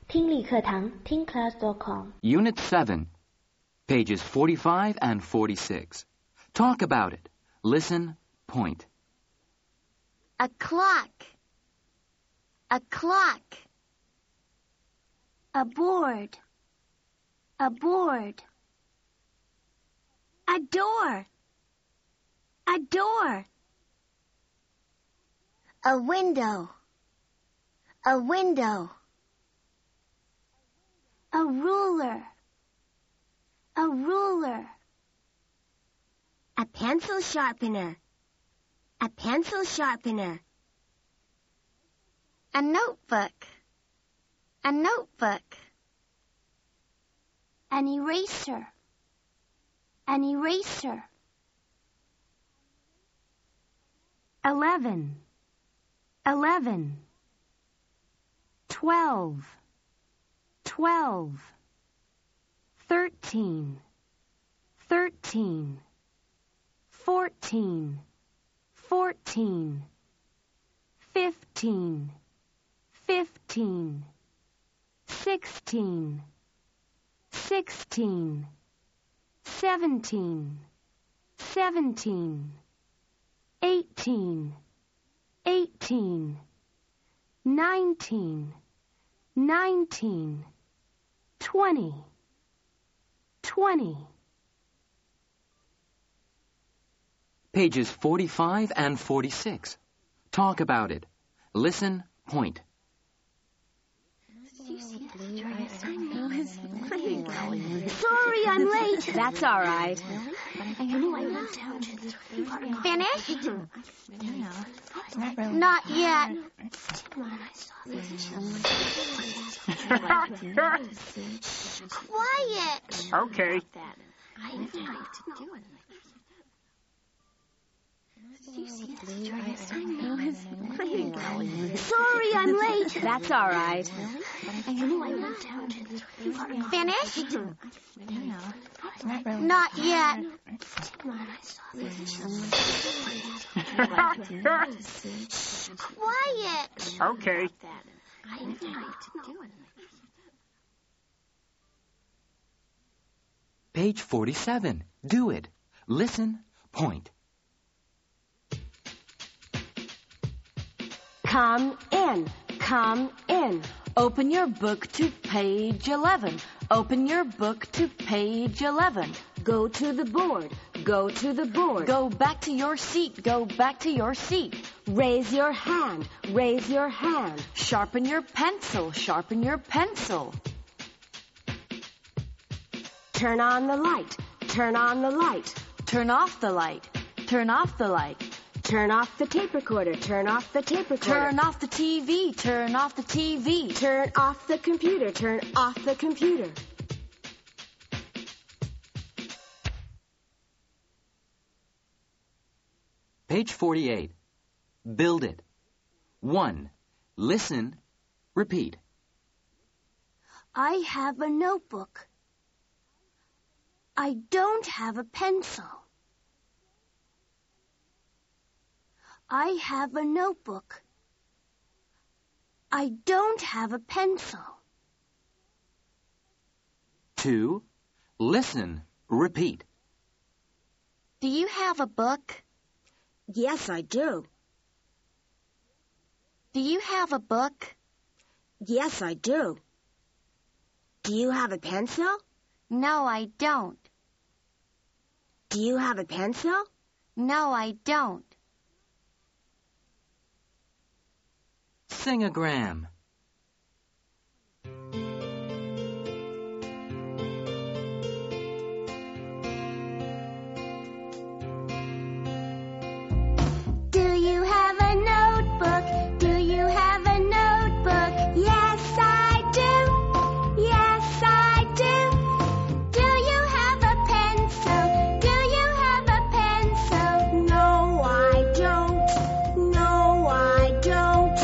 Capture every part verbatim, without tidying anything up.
听力课堂听 class dot com Unit seven, pages forty-five and forty-six. Talk about it. Listen, point. A clock. A clock. A board. A board. A door. A door. A window. A window. A ruler. A ruler. A pencil sharpener. A pencil sharpener. A notebook. A notebook. An eraser. An eraser. Eleven. Eleven. Twelve. Twelve. Thirteen. Thirteen. Fourteen. Fourteen. Fifteen. Fifteen. Sixteen. Sixteen. Seventeen. Seventeen. Eighteen. Eighteen. Nineteen. Nineteen. Twenty. Twenty. Pages forty-five and forty-six. Talk about it. Listen, point. Sorry, I'm late. That's all right. Finished? Not yet. Quiet. Okay. Sorry, I'm late. That's all right. Finished? Not yet. Quiet. Okay. Page forty-seven. Do it. Listen, point. Come in. Come in. Open your book to page eleven. Open your book to page eleven. Go to the board. Go to the board. Go back to your seat. Go back to your seat. Raise your hand. Raise your hand. Sharpen your pencil. Sharpen your pencil. Turn on the light. Turn on the light. Turn off the light. Turn off the light. Turn off the tape recorder. Turn off the tape recorder. Turn off the T V. Turn off the T V. Turn off the computer. Turn off the computer. Page forty-eight. Build it. One. Listen. Repeat. I have a notebook. I don't have a pencil. I have a notebook. I don't have a pencil. Two. Listen. Repeat. Do you have a book? Yes, I do. Do you have a book? Yes, I do. Do you have a pencil? No, I don't. Do you have a pencil? No, I don't. Sing-a-gram. Do you have a notebook? Do you have a notebook? Yes, I do. Yes, I do. Do you have a pencil? Do you have a pencil? No, I don't. No, I don't.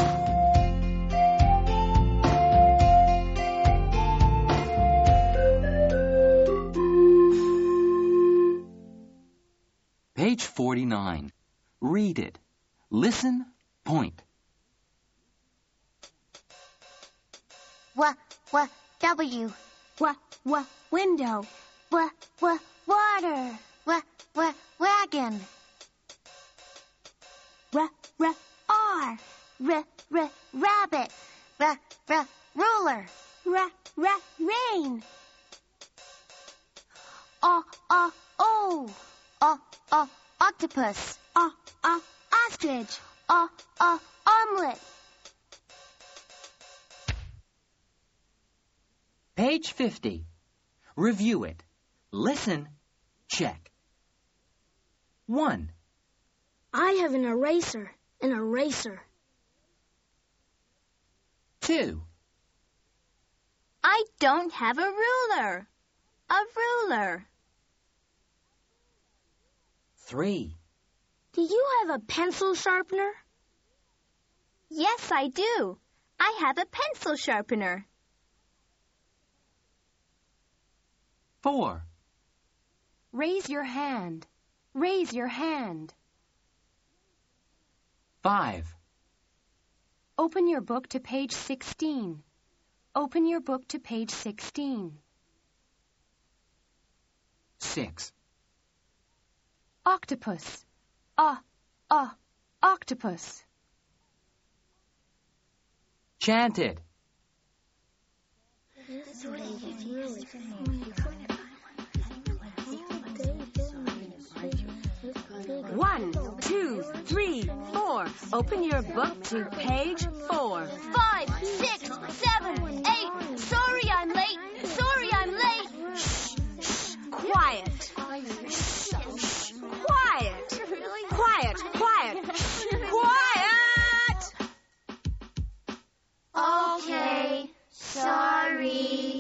Page forty-nine. Read it. Listen, point. w, w, w. W, w, window. W, w, water. W, w, wagon. R, r, r. R, r, rabbit. R, r, ruler. R, r, rain. O, o, o. O, o, octopus. O, o, ostrich. O, o, omelet. Page fifty. Review it. Listen. Check. One. I have an eraser. An eraser. Two. I don't have a ruler. A ruler. Three. Do you have a pencil sharpener? Yes, I do. I have a pencil sharpener. Four. Raise your hand. Raise your hand. Five. Open your book to page sixteen. Open your book to page sixteen. Six. Octopus. Ah, ah, octopus. Chanted. One, two, three, four. Open your book to page four. Five, six, seven, eight. Sorry I'm late. Sorry I'm late. Shh, shh, quiet. Shh, shh, quiet. Quiet, quiet. Shh, quiet. Okay, sorry.